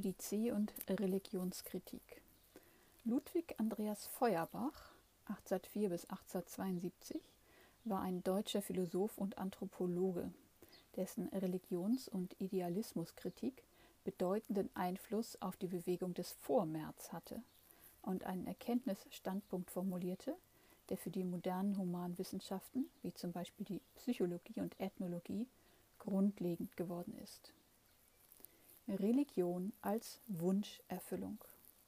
Theodizee und Religionskritik. Ludwig Andreas Feuerbach, 1804 bis 1872, war ein deutscher Philosoph und Anthropologe, dessen Religions- und Idealismuskritik bedeutenden Einfluss auf die Bewegung des Vormärz hatte und einen Erkenntnisstandpunkt formulierte, der für die modernen Humanwissenschaften, wie zum Beispiel die Psychologie und Ethnologie, grundlegend geworden ist. Religion als Wunscherfüllung.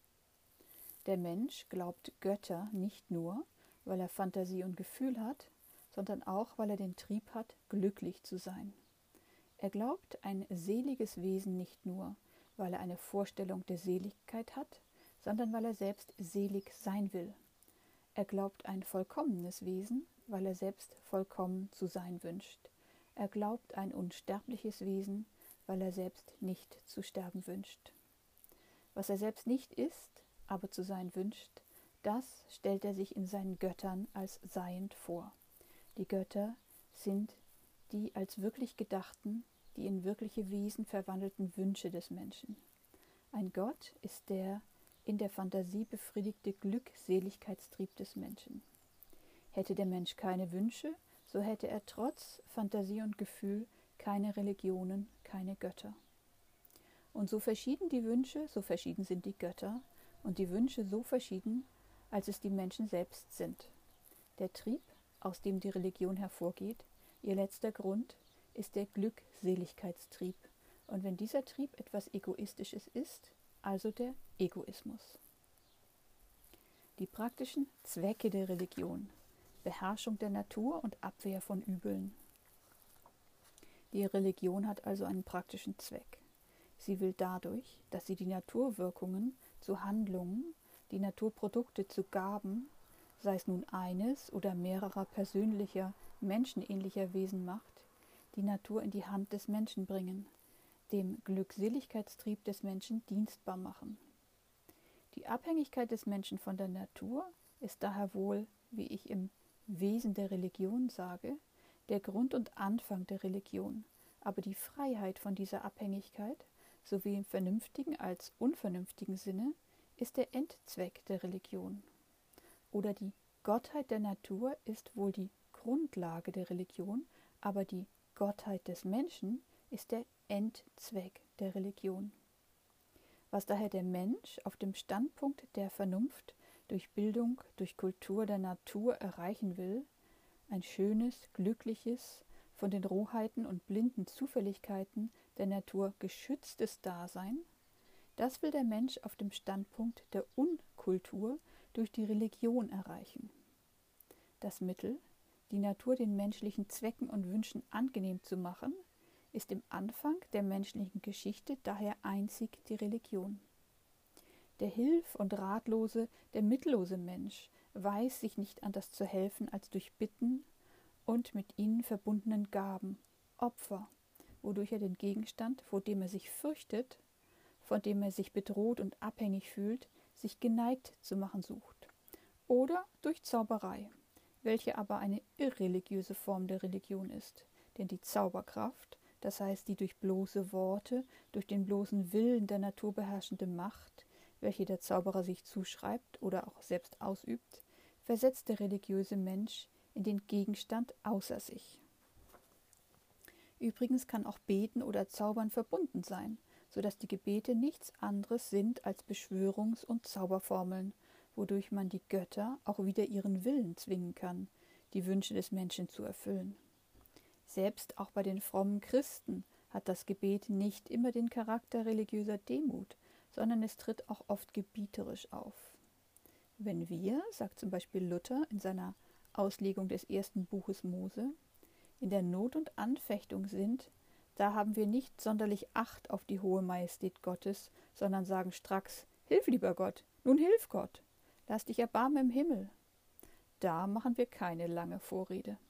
Der Mensch glaubt Götter nicht nur, weil er Fantasie und Gefühl hat, sondern auch, weil er den Trieb hat, glücklich zu sein. Er glaubt ein seliges Wesen nicht nur, weil er eine Vorstellung der Seligkeit hat, sondern weil er selbst selig sein will. Er glaubt ein vollkommenes Wesen, weil er selbst vollkommen zu sein wünscht. Er glaubt ein unsterbliches Wesen, weil er selbst nicht zu sterben wünscht. Was er selbst nicht ist, aber zu sein wünscht, das stellt er sich in seinen Göttern als seiend vor. Die Götter sind die als wirklich gedachten, die in wirkliche Wesen verwandelten Wünsche des Menschen. Ein Gott ist der in der Fantasie befriedigte Glückseligkeitstrieb des Menschen. Hätte der Mensch keine Wünsche, so hätte er trotz Fantasie und Gefühl keine Religionen, keine Götter. Und so verschieden die Wünsche, so verschieden sind die Götter, und die Wünsche so verschieden, als es die Menschen selbst sind. Der Trieb, aus dem die Religion hervorgeht, ihr letzter Grund, ist der Glückseligkeitstrieb. Und wenn dieser Trieb etwas Egoistisches ist, also der Egoismus. Die praktischen Zwecke der Religion: Beherrschung der Natur und Abwehr von Übeln. Die Religion hat also einen praktischen Zweck. Sie will dadurch, dass sie die Naturwirkungen zu Handlungen, die Naturprodukte zu Gaben, sei es nun eines oder mehrerer persönlicher, menschenähnlicher Wesen macht, die Natur in die Hand des Menschen bringen, dem Glückseligkeitstrieb des Menschen dienstbar machen. Die Abhängigkeit des Menschen von der Natur ist daher wohl, wie ich im Wesen der Religion sage, der Grund und Anfang der Religion, aber die Freiheit von dieser Abhängigkeit, sowie im vernünftigen als unvernünftigen Sinne, ist der Endzweck der Religion. Oder die Gottheit der Natur ist wohl die Grundlage der Religion, aber die Gottheit des Menschen ist der Endzweck der Religion. Was daher der Mensch auf dem Standpunkt der Vernunft durch Bildung, durch Kultur der Natur erreichen will, ein schönes, glückliches, von den Rohheiten und blinden Zufälligkeiten der Natur geschütztes Dasein, das will der Mensch auf dem Standpunkt der Unkultur durch die Religion erreichen. Das Mittel, die Natur den menschlichen Zwecken und Wünschen angenehm zu machen, ist im Anfang der menschlichen Geschichte daher einzig die Religion. Der hilf- und ratlose, der mittellose Mensch weiß sich nicht anders zu helfen als durch Bitten und mit ihnen verbundenen Gaben, Opfer, wodurch er den Gegenstand, vor dem er sich fürchtet, von dem er sich bedroht und abhängig fühlt, sich geneigt zu machen sucht. Oder durch Zauberei, welche aber eine irreligiöse Form der Religion ist, denn die Zauberkraft, das heißt die durch bloße Worte, durch den bloßen Willen der Natur beherrschende Macht, welche der Zauberer sich zuschreibt oder auch selbst ausübt, versetzt der religiöse Mensch in den Gegenstand außer sich. Übrigens kann auch Beten oder Zaubern verbunden sein, so dass die Gebete nichts anderes sind als Beschwörungs- und Zauberformeln, wodurch man die Götter auch wider ihren Willen zwingen kann, die Wünsche des Menschen zu erfüllen. Selbst auch bei den frommen Christen hat das Gebet nicht immer den Charakter religiöser Demut, sondern es tritt auch oft gebieterisch auf. Wenn wir, sagt zum Beispiel Luther in seiner Auslegung des ersten Buches Mose, in der Not und Anfechtung sind, da haben wir nicht sonderlich Acht auf die hohe Majestät Gottes, sondern sagen stracks: Hilf, lieber Gott, nun hilf Gott, lass dich erbarmen im Himmel. Da machen wir keine lange Vorrede.